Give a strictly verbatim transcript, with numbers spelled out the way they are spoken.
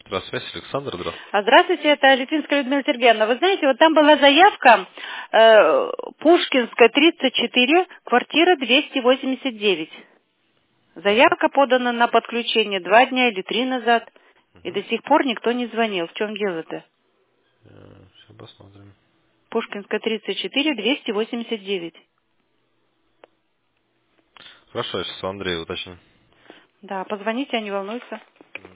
Здравствуйте, Александр, здравствуйте. А, Здравствуйте, это Литвинская Людмила Сергеевна. Вы знаете, вот там была заявка э, Пушкинская, тридцать четыре, квартира двести восемьдесят девять. Заявка подана на подключение два дня или три назад, и Угу. до сих пор никто не звонил. В чем дело-то? Сейчас посмотрим. Пушкинская, тридцать четыре, двести восемьдесят девять. Хорошо, я сейчас у Андрея уточню. Да, позвоните, а не волнуйся.